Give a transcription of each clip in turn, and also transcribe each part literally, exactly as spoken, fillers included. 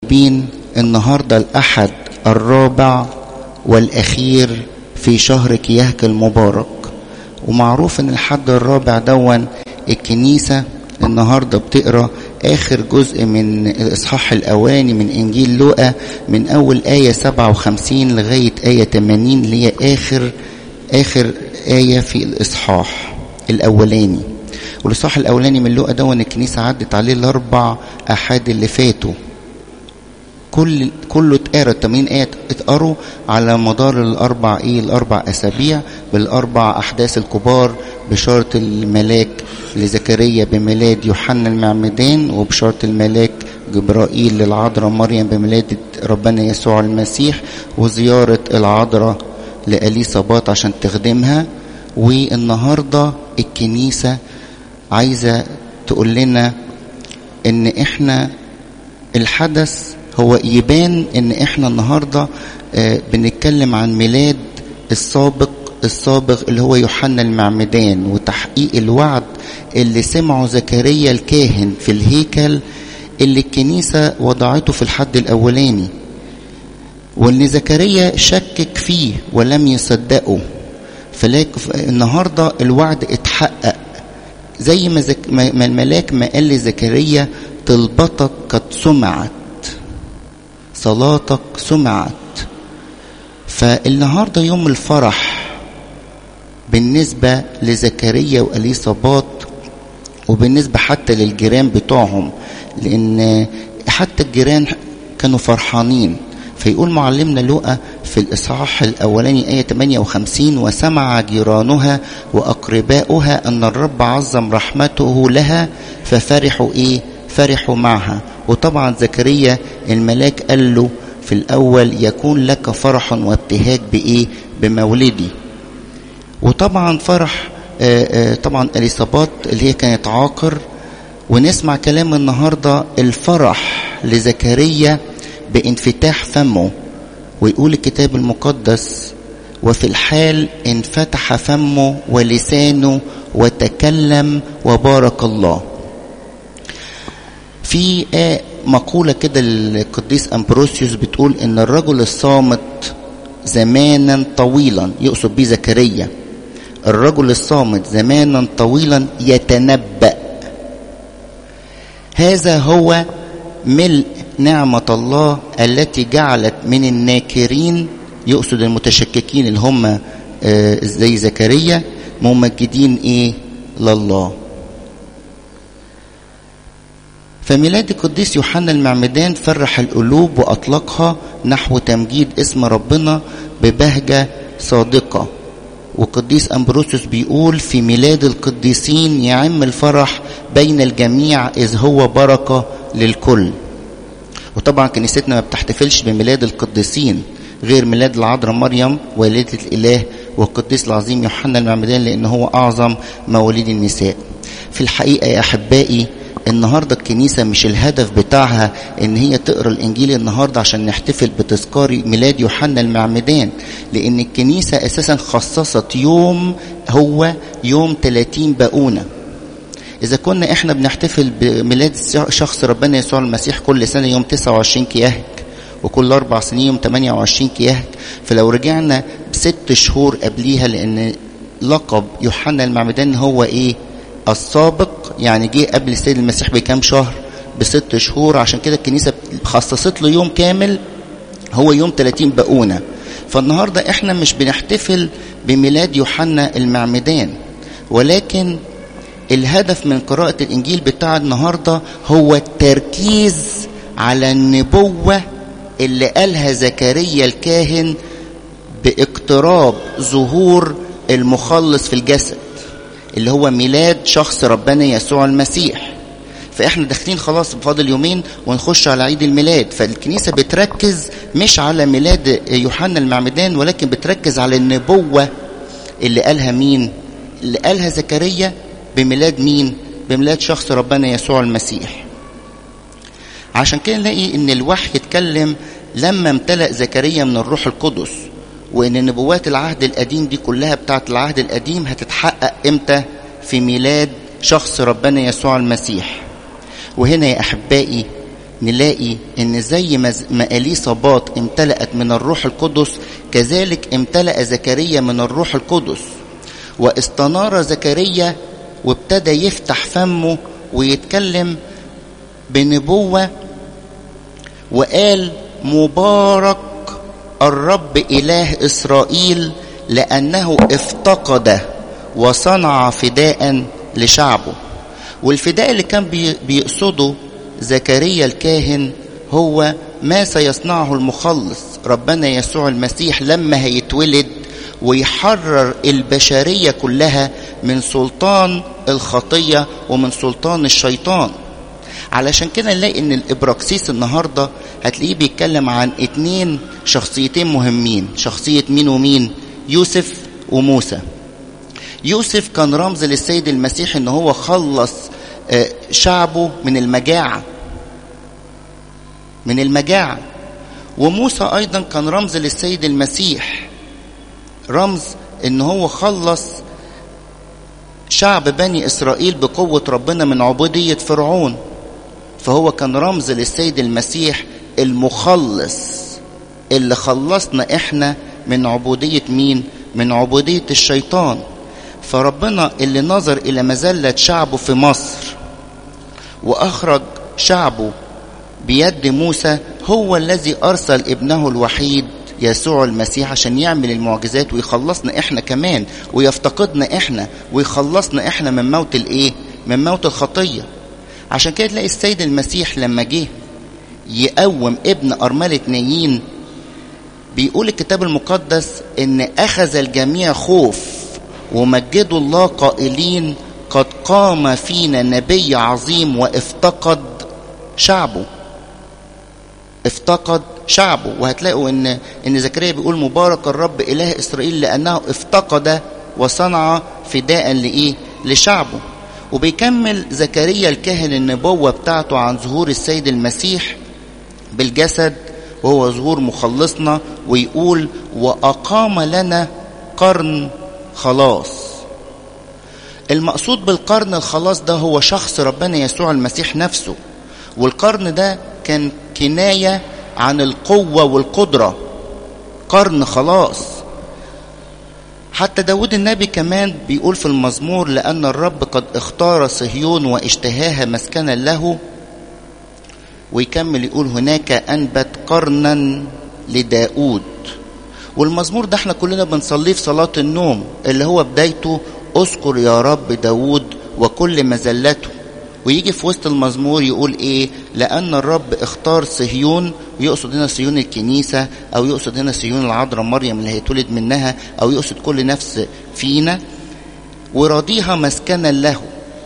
بين النهاردة الأحد الرابع والأخير في شهر كيهك المبارك. ومعروف ان الحد الرابع دون الكنيسة النهاردة بتقرأ آخر جزء من الإصحاح الأولاني من إنجيل لوقا من أول آية سبعة وخمسين لغاية آية ثمانين اللي هي آخر آخر آية في الإصحاح الأولاني. والإصحاح الأولاني من لوقا دون الكنيسة عدت عليه الأربع أحاد اللي فاتوا، كل كله اتقرا ثمانين آية اتقروا على مدار الأربع إيه الأربع أسابيع بالأربع أحداث الكبار، بشارة الملاك لزكريا بميلاد يوحنا المعمدان، وبشارة الملاك جبرائيل للعذراء مريم بميلاد ربنا يسوع المسيح، وزيارة العذراء لإليصابات عشان تخدمها. والنهاردة الكنيسة عايزة تقول لنا ان احنا الحدث هو يبان ان احنا النهاردة آه بنتكلم عن ميلاد السابق السابق اللي هو يوحنا المعمدان، وتحقيق الوعد اللي سمعه زكريا الكاهن في الهيكل اللي الكنيسة وضعته في الحد الاولاني، وان زكريا شكك فيه ولم يصدقه. فالنهاردة الوعد اتحقق زي ما, زك... ما الملاك ما قال لزكريا طلبتك قد سمعت، صلاتك سمعت. فالنهاردة يوم الفرح بالنسبة لزكريا وإليصابات، وبالنسبة حتى للجيران بتوعهم، لأن حتى الجيران كانوا فرحانين. فيقول معلمنا لوقا في الإصحاح الأولاني آية ثمانية وخمسين: وسمع جيرانها وأقرباؤها أن الرب عظم رحمته لها ففرحوا إيه؟ فرحوا معها. وطبعا زكريا الملاك قال له في الأول: يكون لك فرح وابتهاج بإيه؟ بمولدي. وطبعا فرح آآ آآ طبعا إليصابات اللي هي كانت عاقر. ونسمع كلام النهاردة الفرح لزكريا بانفتاح فمه، ويقول الكتاب المقدس: وفي الحال انفتح فمه ولسانه وتكلم وبارك الله. في مقولة كده للقديس أمبروسيوس بتقول ان الرجل الصامت زمانا طويلا، يقصد به زكريا، الرجل الصامت زمانا طويلا يتنبأ. هذا هو ملء نعمة الله التي جعلت من الناكرين، يقصد المتشككين اللي هم زي زكريا، ممجدين ايه؟ لله. فميلاد القديس يوحنا المعمدان فرح القلوب وأطلقها نحو تمجيد اسم ربنا ببهجة صادقة. وقديس أمبروسيوس بيقول: في ميلاد القديسين يعم الفرح بين الجميع إذ هو بركة للكل. وطبعا كنيستنا ما بتحتفلش بميلاد القديسين غير ميلاد العذراء مريم والدة الإله والقديس العظيم يوحنا المعمدان، لأنه هو أعظم مواليد النساء. في الحقيقة يا أحبائي النهاردة الكنيسة مش الهدف بتاعها ان هي تقرأ الانجيل النهاردة عشان نحتفل بتذكار ميلاد يوحنا المعمدان، لان الكنيسة اساسا خصصت يوم هو يوم ثلاثين باقونة. اذا كنا احنا بنحتفل بميلاد شخص ربنا يسوع المسيح كل سنة يوم تسعة وعشرين كيهك، وكل اربع سنين يوم ثمانية وعشرين كيهك، فلو رجعنا بست شهور قبليها، لان لقب يوحنا المعمدان هو ايه؟ السابق، يعني جه قبل السيد المسيح بكام شهر؟ بست شهور. عشان كده الكنيسة خصصت له يوم كامل هو يوم ثلاثين باقونة. فالنهاردة احنا مش بنحتفل بميلاد يوحنا المعمدان، ولكن الهدف من قراءة الانجيل بتاع النهاردة هو التركيز على النبوة اللي قالها زكريا الكاهن باقتراب ظهور المخلص في الجسد، اللي هو ميلاد شخص ربنا يسوع المسيح. فاحنا داخلين خلاص بفاضل يومين ونخش على عيد الميلاد. فالكنيسة بتركز مش على ميلاد يوحنا المعمدان، ولكن بتركز على النبوة اللي قالها مين؟ اللي قالها زكريا بميلاد مين؟ بميلاد شخص ربنا يسوع المسيح. عشان كده نلاقي ان الوحي يتكلم لما امتلأ زكريا من الروح القدس، وان نبوات العهد القديم دي كلها بتاعت العهد القديم هتتحقق امتى؟ في ميلاد شخص ربنا يسوع المسيح. وهنا يا احبائي نلاقي ان زي ما اليصابات امتلأت من الروح القدس كذلك امتلأ زكريا من الروح القدس، واستنار زكريا وابتدى يفتح فمه ويتكلم بنبوة وقال: مبارك الرب إله إسرائيل لأنه افتقد وصنع فداء لشعبه. والفداء اللي كان بيقصده زكريا الكاهن هو ما سيصنعه المخلص ربنا يسوع المسيح لما هيتولد ويحرر البشرية كلها من سلطان الخطية ومن سلطان الشيطان. علشان كده نلاقي ان الابراكسيس النهاردة هتلاقيه بيتكلم عن اتنين شخصيتين مهمين. شخصية مين ومين؟ يوسف وموسى. يوسف كان رمز للسيد المسيح ان هو خلص شعبه من المجاعة من المجاعة وموسى ايضا كان رمز للسيد المسيح، رمز ان هو خلص شعب بني اسرائيل بقوة ربنا من عبودية فرعون. فهو كان رمز للسيد المسيح المخلص اللي خلصنا احنا من عبودية مين؟ من عبودية الشيطان. فربنا اللي نظر الى مذلة شعبه في مصر واخرج شعبه بيد موسى هو الذي ارسل ابنه الوحيد يسوع المسيح عشان يعمل المعجزات ويخلصنا احنا كمان ويفتقدنا احنا ويخلصنا احنا من موت الايه؟ من موت الخطية. عشان كده تلاقي السيد المسيح لما جه يقوم ابن أرملة نايين بيقول الكتاب المقدس ان اخذ الجميع خوف ومجدوا الله قائلين: قد قام فينا نبي عظيم وافتقد شعبه. افتقد شعبه. وهتلاقوا ان ان زكريا بيقول: مبارك الرب اله اسرائيل لانه افتقد وصنع فداء لايه؟ لشعبه. وبيكمل زكريا الكاهن النبوة بتاعته عن ظهور السيد المسيح بالجسد وهو ظهور مخلصنا ويقول: وأقام لنا قرن خلاص. المقصود بالقرن الخلاص ده هو شخص ربنا يسوع المسيح نفسه، والقرن ده كان كناية عن القوة والقدرة. قرن خلاص. حتى داود النبي كمان بيقول في المزمور: لأن الرب قد اختار صهيون واشتهاها مسكنا له. ويكمل يقول: هناك أنبت قرنا لداود. والمزمور ده احنا كلنا بنصليه في صلاة النوم اللي هو بدايته: اذكر يا رب داود وكل مزلته. ويجي في وسط المزمور يقول ايه؟ لأن الرب اختار صهيون، ويقصد هنا صهيون الكنيسة، او يقصد هنا صهيون العذراء مريم اللي هيتولد منها، او يقصد كل نفس فينا، ورضيها مسكنا له.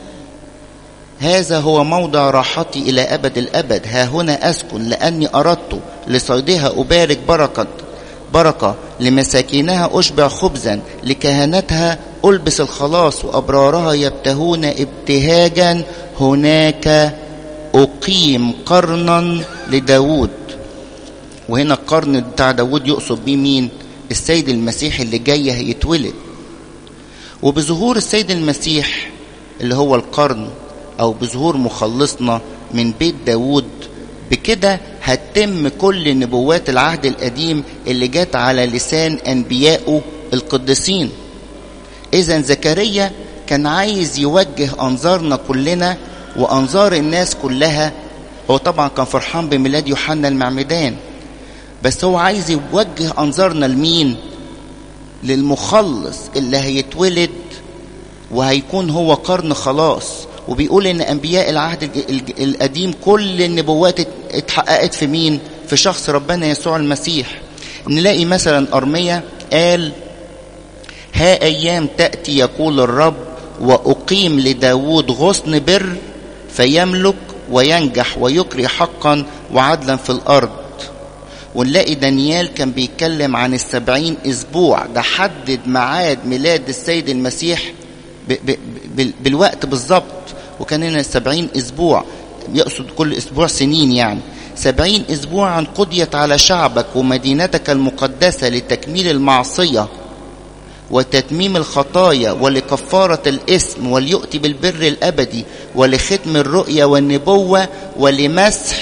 هذا هو موضع راحتي إلى أبد الأبد، ها هنا أسكن لأني أردت لصيدها أبارك بركة بركة لمساكينها أشبع خبزا، لكهنتها ألبس الخلاص، وأبرارها يبتهون ابتهاجا. هناك أقيم قرنا لداود. وهنا القرن بتاع داود يقصد بيه مين؟ السيد المسيح اللي جاي هيتولد. وبظهور السيد المسيح اللي هو القرن، أو بظهور مخلصنا من بيت داود، بكده هتتم كل نبوات العهد القديم اللي جات على لسان أنبيائه القديسين. إذن زكريا كان عايز يوجه أنظارنا كلنا وأنظار الناس كلها. هو طبعا كان فرحان بميلاد يوحنا المعمدان، بس هو عايز يوجه أنظارنا لمين؟ للمخلص اللي هيتولد وهيكون هو قرن خلاص. وبيقول ان انبياء العهد القديم كل النبوات اتحققت في مين؟ في شخص ربنا يسوع المسيح. نلاقي مثلا أرميا قال: ها ايام تأتي يقول الرب واقيم لداود غصن بر فيملك وينجح ويكري حقا وعدلا في الارض. ونلاقي دانيال كان بيتكلم عن السبعين اسبوع، ده حدد معاد ميلاد السيد المسيح ب ب ب بالوقت بالظبط. وكان هنا سبعين اسبوع، يقصد كل اسبوع سنين، يعني سبعين اسبوعا قضيت على شعبك ومدينتك المقدسة لتكميل المعصية وتتميم الخطايا ولكفارة الاسم وليؤتي بالبر الابدي ولختم الرؤيا والنبوة ولمسح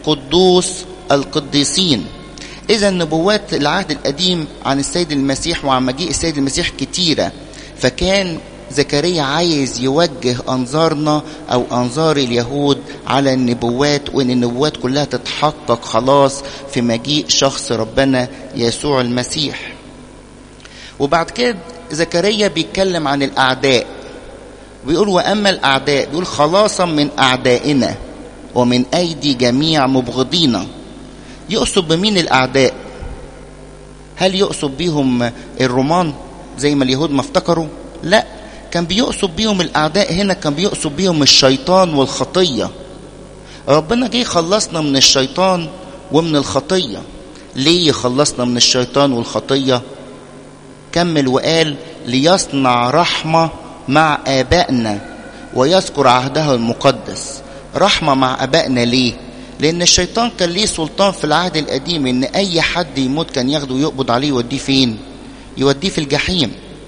قدوس القديسين. إذا نبوات العهد القديم عن السيد المسيح وعن مجيء السيد المسيح كتيرة، فكان زكريا عايز يوجه أنظارنا أو أنظار اليهود على النبوات، وإن النبوات كلها تتحقق خلاص في مجيء شخص ربنا يسوع المسيح. وبعد كده زكريا بيتكلم عن الأعداء، بيقول وأما الأعداء بيقول خلاصا من أعدائنا ومن أيدي جميع مبغضينا. يقصد بمين الأعداء؟ هل يقصد بيهم الرومان زي ما اليهود ما افتكروا؟ لا، كان بيقصد بيهم الأعداء هنا كان بيقصد بيهم الشيطان والخطية. ربنا جه يخلصنا من الشيطان ومن الخطية. ليه يخلصنا من الشيطان والخطية؟ كمل وقال ليصنع رحمة مع آبائنا ويذكر عهده المقدس. رحمة مع آبائنا ليه؟ لأن الشيطان كان ليه سلطان في العهد القديم إن أي حد يموت كان ياخده ويقبض عليه يوديه فين؟ يوديه في الجحيم.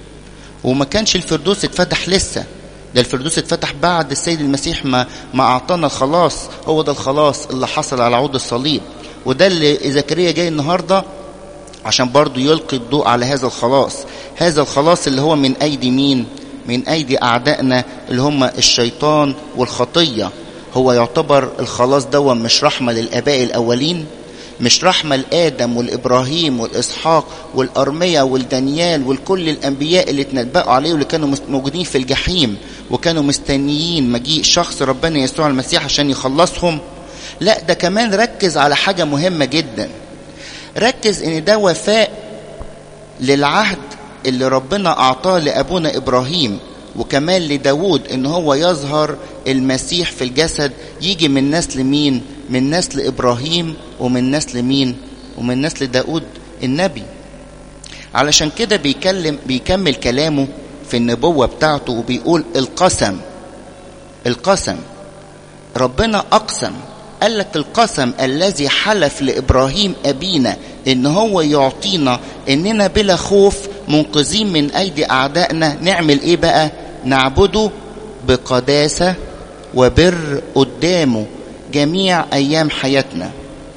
وما كانش الفردوس اتفتح لسه، ده الفردوس اتفتح بعد السيد المسيح ما ما أعطانا الخلاص. هو ده الخلاص اللي حصل على عود الصليب، وده اللي زكريا جاي النهارده عشان برضو يلقي الضوء على هذا الخلاص. هذا الخلاص اللي هو من أيدي مين؟ من أيدي أعدائنا اللي هم الشيطان والخطية. هو يعتبر الخلاص ده مش رحمة للآباء الأولين، مش رحمة لآدم والإبراهيم والإسحاق والأرمية والدانيال والكل الأنبياء اللي اتنبأوا عليه واللي كانوا موجودين في الجحيم وكانوا مستنيين مجيء شخص ربنا يسوع المسيح عشان يخلصهم. لا، ده كمان ركز على حاجة مهمة جدا. ركز ان ده وفاء للعهد اللي ربنا أعطاه لأبونا إبراهيم، وكمان لداود ان هو يظهر المسيح في الجسد يجي من نسل مين؟ من نسل إبراهيم ومن نسل مين؟ ومن نسل داود النبي. علشان كده بيكلم بيكمل كلامه في النبوة بتاعته وبيقول القسم. القسم ربنا أقسم، قال لك القسم الذي حلف لإبراهيم أبينا إن هو يعطينا إننا بلا خوف منقذين من أيدي أعدائنا. نعمل إيه بقى؟ نعبده بقداسة وبر قدامه جميع أيام حياتنا.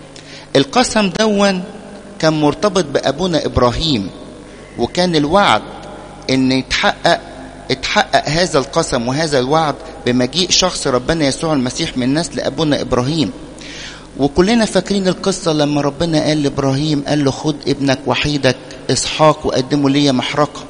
القسم دون كان مرتبط بأبونا إبراهيم، وكان الوعد إن يتحقق اتحقق هذا القسم وهذا الوعد بمجيء شخص ربنا يسوع المسيح من نسل أبونا إبراهيم. وكلنا فاكرين القصة لما ربنا قال لإبراهيم، قال له خد ابنك وحيدك إسحاق وقدمه لي محرقة.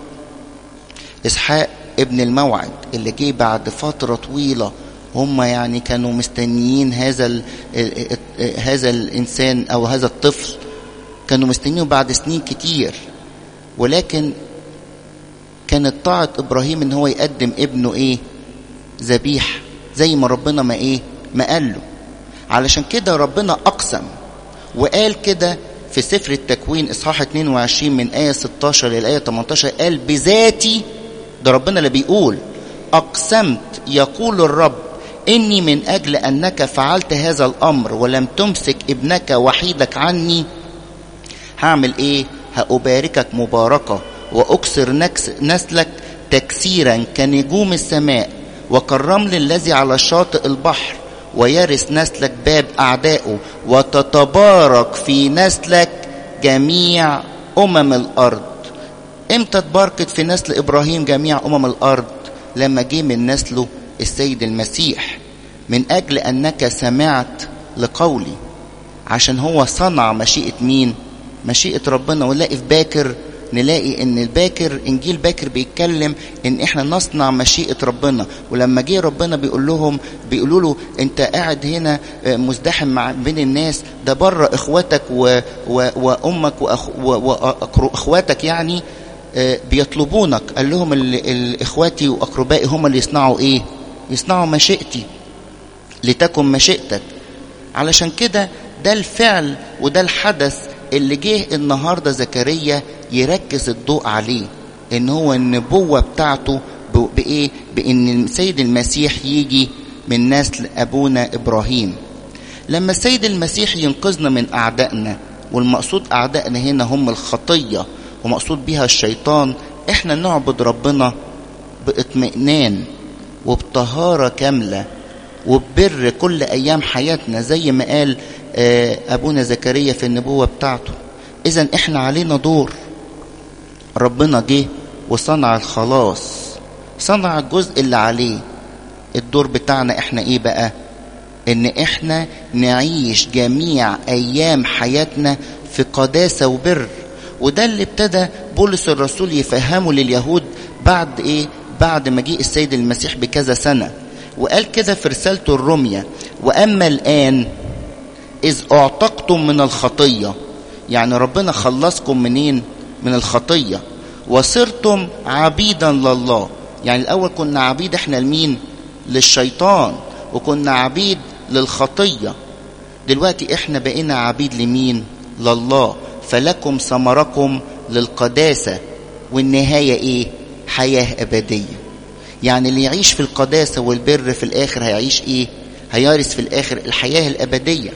إسحاق ابن الموعد اللي جه بعد فترة طويلة، هم يعني كانوا مستنيين هذا ال هذا الإنسان أو هذا الطفل، كانوا مستنينه بعد سنين كتير، ولكن كانت طاعة إبراهيم إن هو يقدم ابنه إيه؟ ذبيح، زي ما ربنا ما إيه؟ ما قال له. علشان كده ربنا أقسم وقال كده في سفر التكوين إصحاح اتنين وعشرين من آية ستاشر للآية تمنتاشر، قال بذاتي، ده ربنا اللي بيقول، أقسمت يقول الرب إني من أجل أنك فعلت هذا الأمر ولم تمسك ابنك وحيدك عني، هعمل إيه؟ هأباركك مباركة وأكسر نسلك تكسيرا كنجوم السماء وكالرمل الذي على شاطئ البحر، ويرث نسلك باب أعدائه، وتتبارك في نسلك جميع أمم الأرض. امتى تباركت في نسل إبراهيم جميع أمم الأرض؟ لما جه من نسله السيد المسيح. من أجل أنك سمعت لقولي، عشان هو صنع مشيئة مين؟ مشيئة ربنا. ونلاقي في باكر، نلاقي ان الباكر انجيل باكر بيتكلم ان احنا نصنع مشيئة ربنا. ولما جه ربنا بيقول لهم بيقولوا له انت قاعد هنا مزدحم مع بين الناس، ده بره اخواتك و و وامك واخواتك يعني بيطلبونك. قال لهم الاخواتي واقربائي هم اللي يصنعوا ايه؟ يصنعوا مشيئتي، لتكن مشيئتك. علشان كده ده الفعل وده الحدث اللي جه النهاردة زكريا يركز الضوء عليه، ان هو النبوة بتاعته بايه؟ بان السيد المسيح يجي من نسل ابونا ابراهيم. لما السيد المسيح ينقذنا من اعدائنا، والمقصود اعدائنا هنا هم الخطية ومقصود بها الشيطان، احنا نعبد ربنا باطمئنان وبطهارة كاملة وببر كل ايام حياتنا، زي ما قال أبونا زكريا في النبوة بتاعته. إذن إحنا علينا دور. ربنا جه وصنع الخلاص، صنع الجزء اللي عليه. الدور بتاعنا إحنا إيه بقى؟ إن إحنا نعيش جميع أيام حياتنا في قداسة وبر. وده اللي ابتدى بولس الرسول يفهمه لليهود بعد إيه؟ بعد مجيء السيد المسيح بكذا سنة. وقال كده في رسالته الرومية: وأما الآن إذ أعتقتم من الخطية، يعني ربنا خلصكم منين؟ من الخطية. وصرتم عبيدا لله، يعني الأول كنا عبيد إحنا لمين؟ للشيطان، وكنا عبيد للخطية. دلوقتي إحنا بقينا عبيد لمين؟ لله. فلكم ثمركم للقداسة، والنهاية إيه؟ حياة أبدية. يعني اللي يعيش في القداسة والبر في الآخر هيعيش إيه؟ هيرث في الآخر الحياة الأبدية.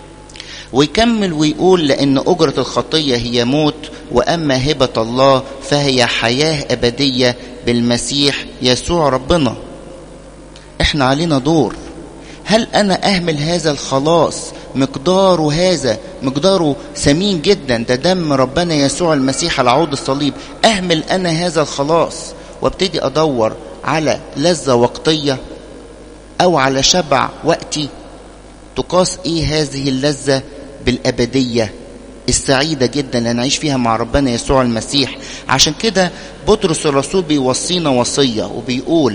ويكمل ويقول: لأن أجرة الخطية هي موت، وأما هبة الله فهي حياة أبدية بالمسيح يسوع ربنا. إحنا علينا دور. هل أنا أهمل هذا الخلاص؟ مقداره هذا مقداره ثمين جدا، ده دم ربنا يسوع المسيح على عود الصليب. أهمل أنا هذا الخلاص وابتدي أدور على لذة وقتية أو على شبع وقتي؟ تقاس إيه هذه اللذة بالأبدية السعيدة جدا اللي نعيش فيها مع ربنا يسوع المسيح؟ عشان كده بطرس الرسول بيوصينا وصية وبيقول: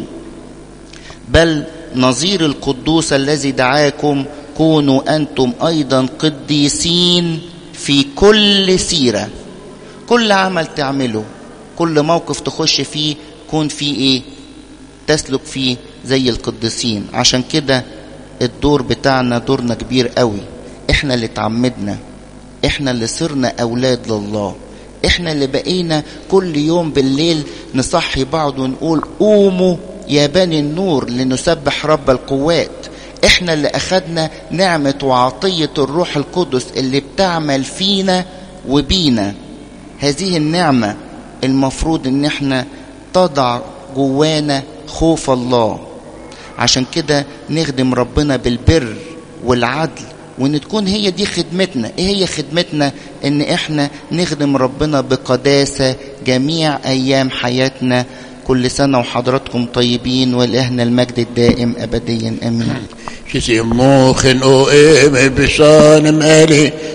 بل نظير القدوس الذي دعاكم كونوا أنتم أيضا قديسين في كل سيرة. كل عمل تعمله، كل موقف تخش فيه، كون فيه إيه؟ تسلك فيه زي القديسين. عشان كده الدور بتاعنا دورنا كبير قوي. احنا اللي تعمدنا، احنا اللي صرنا أولاد لله، احنا اللي بقينا كل يوم بالليل نصحي بعض ونقول: قوموا يا بني النور لنسبح رب القوات. احنا اللي اخدنا نعمة وعطية الروح القدس اللي بتعمل فينا وبينا. هذه النعمة المفروض ان احنا تضع جوانا خوف الله. عشان كده نخدم ربنا بالبر والعدل، وان تكون هي دي خدمتنا. ايه هي خدمتنا؟ ان احنا نخدم ربنا بقداسة جميع ايام حياتنا. كل سنة وحضراتكم طيبين، ولإهنا المجد الدائم أبديا آمين. شسي موخن او ام بشان مالي